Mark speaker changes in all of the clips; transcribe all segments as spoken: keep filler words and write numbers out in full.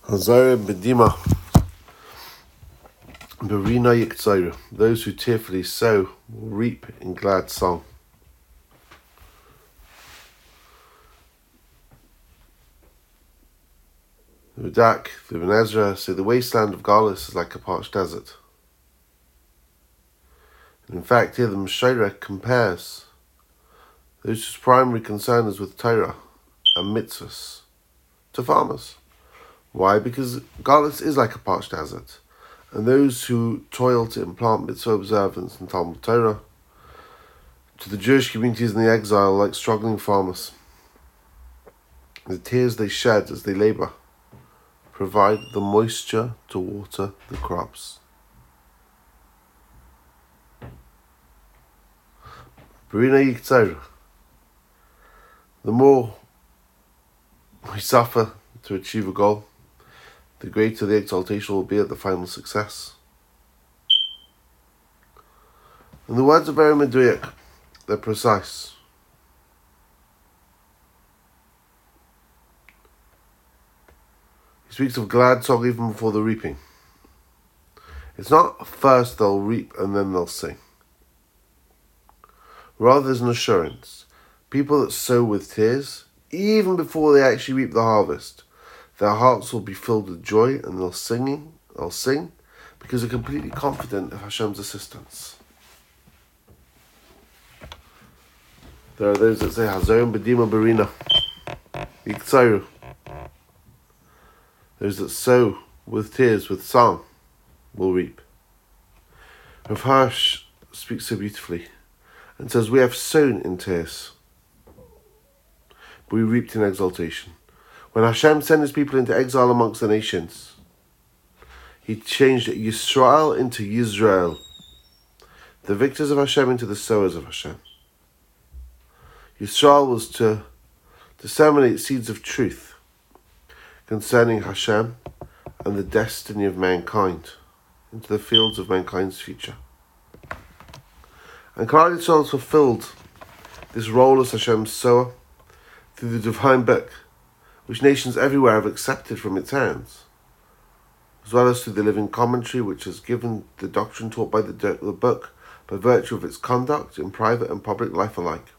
Speaker 1: Hazara Bedima Berina Yiktzaira. Those who tearfully sow will reap in glad song. The Radak, the Ibn Ezra say the wasteland of Galus is like a parched desert. And in fact, here the Moshaira compares those whose primary concern is with Torah and mitzvahs to farmers. Why? Because Galus is like a parched desert, and those who toil to implant mitzvah observance and Talmud Torah to the Jewish communities in the exile like struggling farmers. The tears they shed as they labour provide the moisture to water the crops. Berina Yiktzaira. The more we suffer to achieve a goal, the greater the exaltation will be at the final success. And the words are very meduyak, they're precise. He speaks of glad song even before the reaping. It's not first they'll reap and then they'll sing. Rather, there's an assurance. People that sow with tears, even before they actually reap the harvest, their hearts will be filled with joy and they'll singing, they'll sing because they're completely confident of Hashem's assistance. There are those that say Hazon Bedima Berina Yiktzaira. Those that sow with tears, with song, will reap. Rav Hirsch speaks so beautifully and says, we have sown in tears, but we reaped in exaltation. When Hashem sent his people into exile amongst the nations, he changed Yisrael into Yisrael, the victors of Hashem into the sowers of Hashem. Yisrael was to disseminate seeds of truth concerning Hashem and the destiny of mankind into the fields of mankind's future. And Klal Yisrael has fulfilled this role as Hashem's sower through the divine book, which nations everywhere have accepted from its hands, as well as through the living commentary which has given the doctrine taught by the, the book by virtue of its conduct in private and public life alike.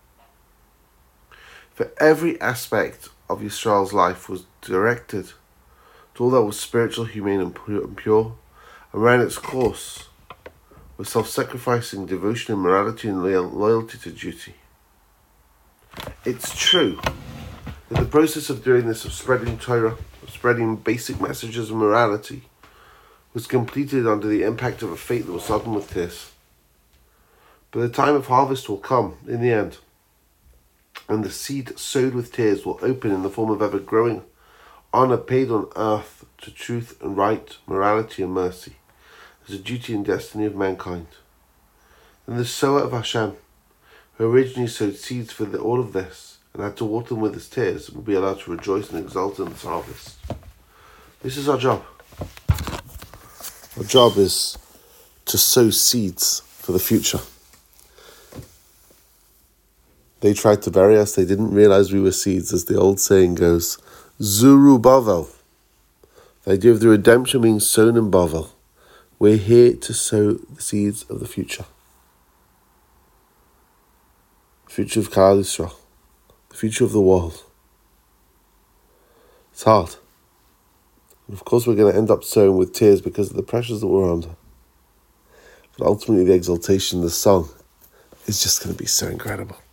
Speaker 1: For every aspect of Yisrael's life was directed to all that was spiritual, humane and pure, and ran its course with self-sacrificing devotion and morality and loyalty to duty. It's true that the process of doing this, of spreading Torah, of spreading basic messages of morality, was completed under the impact of a fate that was sodden with tears. But the time of harvest will come in the end, and the seed sowed with tears will open in the form of ever-growing honor paid on earth to truth and right, morality and mercy, as a duty and destiny of mankind. And the sower of Hashem, who originally sowed seeds for the, all of this, and had to water them with his tears, will be allowed to rejoice and exult in this harvest. This is our job. Our job is to sow seeds for the future. They tried to bury us, they didn't realize we were seeds, as the old saying goes. Zuru Bavel. The idea of the redemption being sown in Bavel. We're here to sow the seeds of the future. The future of Klal Yisrael. The future of the world. It's hard. And of course we're going to end up sowing with tears because of the pressures that we're under. But ultimately the exaltation, the song, is just going to be so incredible.